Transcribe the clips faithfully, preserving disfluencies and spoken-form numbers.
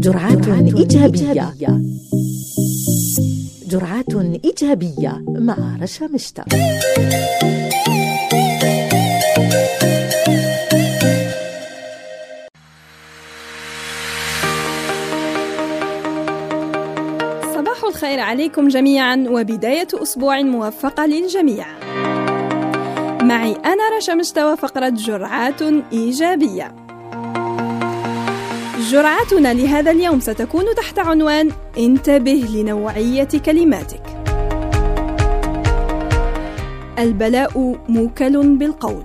جرعات إيجابية. جرعات إيجابية مع رشا مشتاق. صباح الخير عليكم جميعا، وبداية أسبوع موفقة للجميع. معي أنا رشا مشتاق وفقرة جرعات إيجابية. جرعتنا لهذا اليوم ستكون تحت عنوان انتبه لنوعية كلماتك. البلاء موكل بالقول.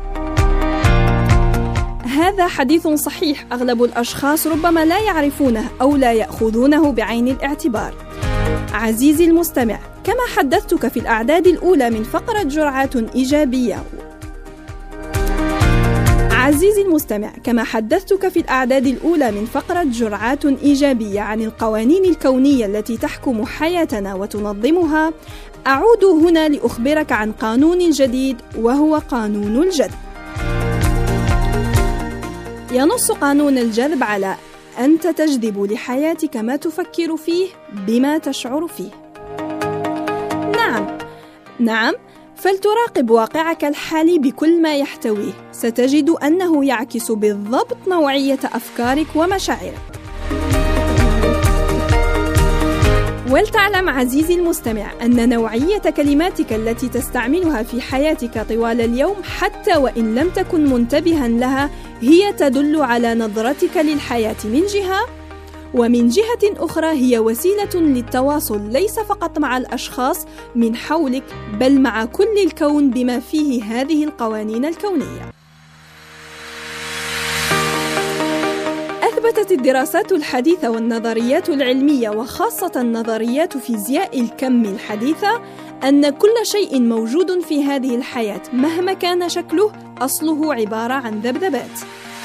هذا حديث صحيح أغلب الأشخاص ربما لا يعرفونه أو لا يأخذونه بعين الاعتبار. عزيزي المستمع، كما حدثتك في الأعداد الأولى من فقرة جرعات إيجابية عزيزي المستمع كما حدثتك في الأعداد الأولى من فقرة جرعات إيجابية عن القوانين الكونية التي تحكم حياتنا وتنظمها، أعود هنا لأخبرك عن قانون جديد وهو قانون الجذب. ينص قانون الجذب على أنت تجذب لحياتك ما تفكر فيه بما تشعر فيه. نعم نعم فلتراقب واقعك الحالي بكل ما يحتويه، ستجد أنه يعكس بالضبط نوعية أفكارك ومشاعرك. ولتعلم عزيزي المستمع أن نوعية كلماتك التي تستعملها في حياتك طوال اليوم حتى وإن لم تكن منتبها لها هي تدل على نظرتك للحياة من جهة، ومن جهة أخرى هي وسيلة للتواصل ليس فقط مع الأشخاص من حولك بل مع كل الكون بما فيه هذه القوانين الكونية. أثبتت الدراسات الحديثة والنظريات العلمية وخاصة نظريات فيزياء الكم الحديثة أن كل شيء موجود في هذه الحياة مهما كان شكله أصله عبارة عن ذبذبات،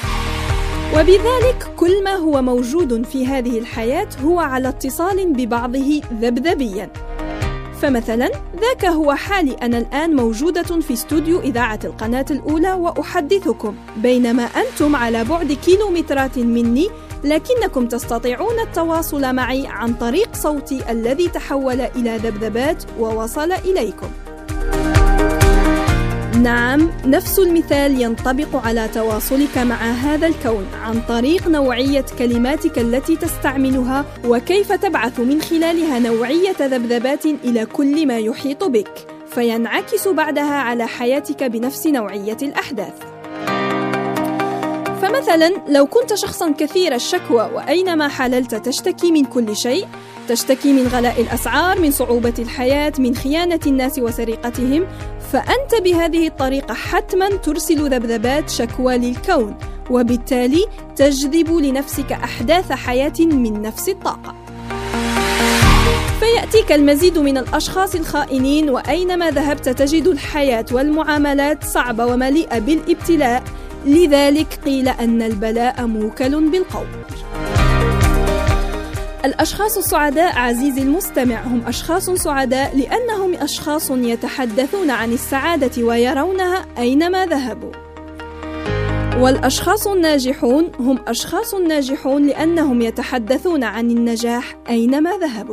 وبذلك كل ما هو موجود في هذه الحياة هو على اتصال ببعضه ذبذبيا. فمثلا ذاك هو حالي أنا الآن موجودة في استوديو إذاعة القناة الأولى وأحدثكم، بينما أنتم على بعد كيلومترات مني لكنكم تستطيعون التواصل معي عن طريق صوتي الذي تحول إلى ذبذبات ووصل إليكم. نعم، نفس المثال ينطبق على تواصلك مع هذا الكون عن طريق نوعية كلماتك التي تستعملها وكيف تبعث من خلالها نوعية ذبذبات إلى كل ما يحيط بك، فينعكس بعدها على حياتك بنفس نوعية الأحداث. فمثلا لو كنت شخصا كثير الشكوى وأينما حللت تشتكي من كل شيء، تشتكي من غلاء الأسعار، من صعوبة الحياة، من خيانة الناس وسرقتهم، فأنت بهذه الطريقة حتما ترسل ذبذبات شكوى للكون، وبالتالي تجذب لنفسك أحداث حياة من نفس الطاقة. فيأتيك المزيد من الأشخاص الخائنين، وأينما ذهبت تجد الحياة والمعاملات صعبة ومليئة بالابتلاء، لذلك قيل أن البلاء موكل بالقول. الأشخاص السعداء عزيزي المستمع هم أشخاص سعداء لأنهم أشخاص يتحدثون عن السعادة ويرونها أينما ذهبوا. والأشخاص الناجحون هم أشخاص ناجحون لأنهم يتحدثون عن النجاح أينما ذهبوا.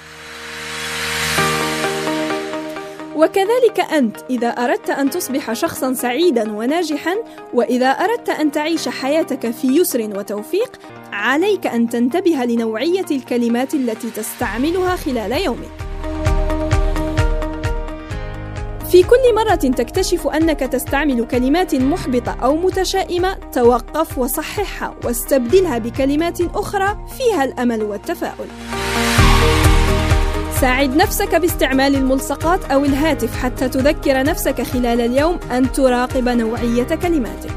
وكذلك أنت، إذا أردت أن تصبح شخصاً سعيداً وناجحاً، وإذا أردت أن تعيش حياتك في يسر وتوفيق، عليك أن تنتبه لنوعية الكلمات التي تستعملها خلال يومك. في كل مرة تكتشف أنك تستعمل كلمات محبطة أو متشائمة، توقف وصححها واستبدلها بكلمات أخرى فيها الأمل والتفاؤل. ساعد نفسك باستعمال الملصقات أو الهاتف حتى تذكر نفسك خلال اليوم أن تراقب نوعية كلماتك.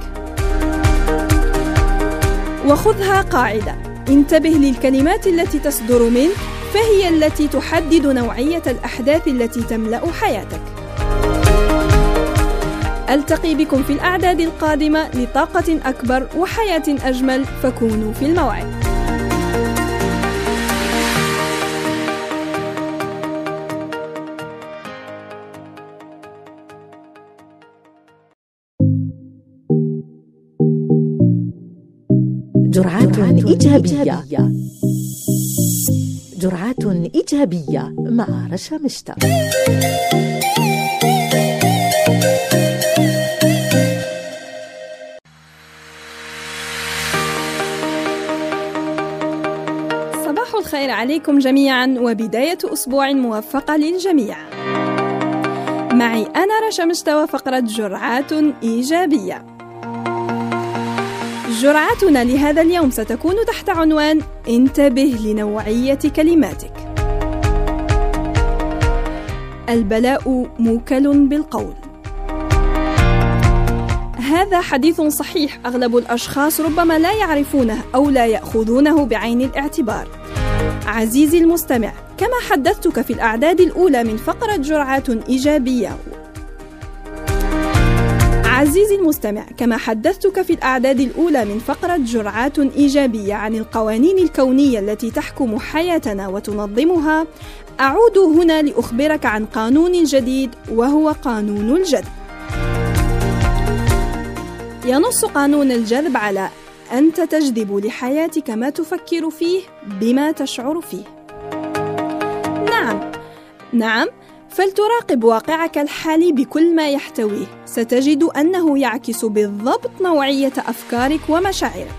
وخذها قاعدة: انتبه للكلمات التي تصدر منك، فهي التي تحدد نوعية الأحداث التي تملأ حياتك. ألتقي بكم في الأعداد القادمة لطاقة أكبر وحياة أجمل، فكونوا في الموعد. جرعات إيجابية. جرعات إيجابية مع رشا مشتاق. صباح الخير عليكم جميعا، وبداية أسبوع موفقة للجميع. معي أنا رشا مشتاق وفقرة جرعات إيجابية. جرعتنا لهذا اليوم ستكون تحت عنوان انتبه لنوعية كلماتك. البلاء موكل بالقول. هذا حديث صحيح أغلب الأشخاص ربما لا يعرفونه أو لا يأخذونه بعين الاعتبار. عزيزي المستمع، كما حدثتك في الأعداد الأولى من فقرة جرعات إيجابية عزيزي المستمع كما حدثتك في الأعداد الأولى من فقرة جرعات إيجابية عن القوانين الكونية التي تحكم حياتنا وتنظمها، أعود هنا لأخبرك عن قانون جديد وهو قانون الجذب. ينص قانون الجذب على أنت تجذب لحياتك ما تفكر فيه بما تشعر فيه. نعم نعم فلتراقب واقعك الحالي بكل ما يحتويه، ستجد أنه يعكس بالضبط نوعية أفكارك ومشاعرك.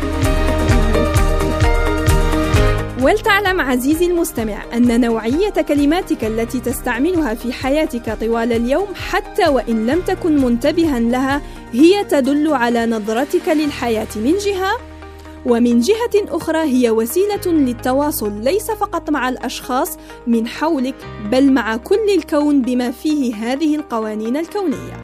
ولتعلم عزيزي المستمع أن نوعية كلماتك التي تستعملها في حياتك طوال اليوم حتى وإن لم تكن منتبها لها هي تدل على نظرتك للحياة من جهة، ومن جهة أخرى هي وسيلة للتواصل ليس فقط مع الأشخاص من حولك بل مع كل الكون بما فيه هذه القوانين الكونية.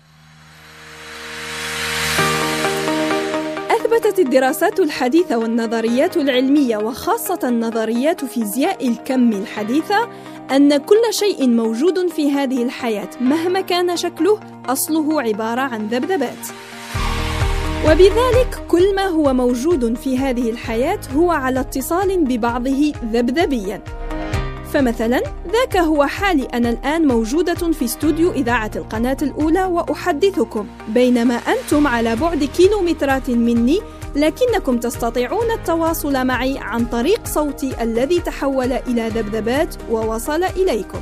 أثبتت الدراسات الحديثة والنظريات العلمية وخاصة نظريات فيزياء الكم الحديثة أن كل شيء موجود في هذه الحياة مهما كان شكله أصله عبارة عن ذبذبات، وبذلك كل ما هو موجود في هذه الحياة هو على اتصال ببعضه ذبذبياً. فمثلاً ذاك هو حالي أنا الآن موجودة في استوديو إذاعة القناة الأولى وأحدثكم، بينما أنتم على بعد كيلومترات مني، لكنكم تستطيعون التواصل معي عن طريق صوتي الذي تحول إلى ذبذبات ووصل إليكم.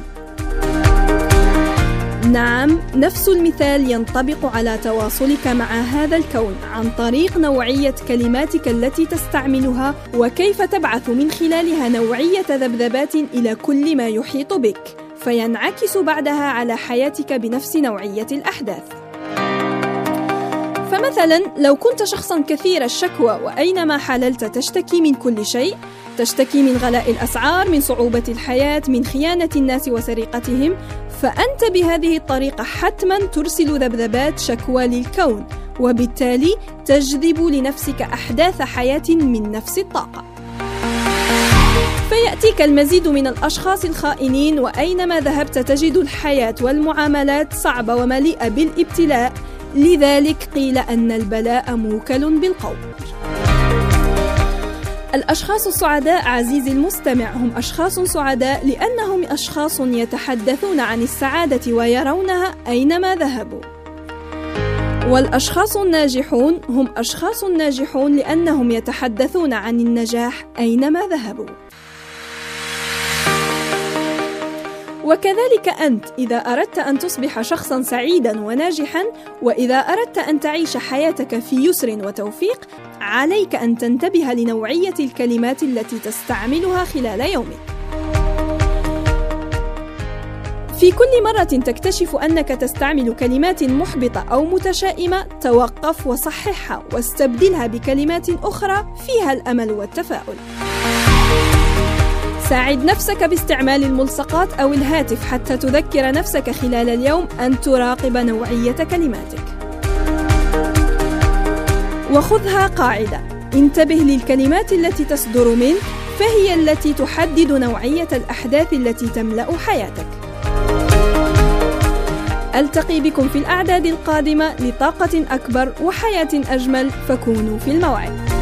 نعم، نفس المثال ينطبق على تواصلك مع هذا الكون عن طريق نوعية كلماتك التي تستعملها وكيف تبعث من خلالها نوعية ذبذبات إلى كل ما يحيط بك، فينعكس بعدها على حياتك بنفس نوعية الأحداث. فمثلا لو كنت شخصا كثير الشكوى وأينما حللت تشتكي من كل شيء، تشتكي من غلاء الأسعار، من صعوبة الحياة، من خيانة الناس وسرقتهم، فأنت بهذه الطريقة حتما ترسل ذبذبات شكوى للكون، وبالتالي تجذب لنفسك أحداث حياة من نفس الطاقة. فيأتيك المزيد من الأشخاص الخائنين، وأينما ذهبت تجد الحياة والمعاملات صعبة ومليئة بالابتلاء، لذلك قيل أن البلاء موكل بالقول. الأشخاص السعداء عزيزي المستمع هم أشخاص سعداء لأنهم أشخاص يتحدثون عن السعادة ويرونها أينما ذهبوا. والأشخاص الناجحون هم أشخاص ناجحون لأنهم يتحدثون عن النجاح أينما ذهبوا. وكذلك أنت إذا أردت أن تصبح شخصاً سعيداً وناجحاً، وإذا أردت أن تعيش حياتك في يسر وتوفيق، عليك أن تنتبه لنوعية الكلمات التي تستعملها خلال يومك. في كل مرة تكتشف أنك تستعمل كلمات محبطة أو متشائمة، توقف وصححها واستبدلها بكلمات أخرى فيها الأمل والتفاؤل. ساعد نفسك باستعمال الملصقات أو الهاتف حتى تذكر نفسك خلال اليوم أن تراقب نوعية كلماتك. وخذها قاعدة: انتبه للكلمات التي تصدر منك، فهي التي تحدد نوعية الأحداث التي تملأ حياتك. ألتقي بكم في الأعداد القادمة لطاقة أكبر وحياة أجمل، فكونوا في الموعد.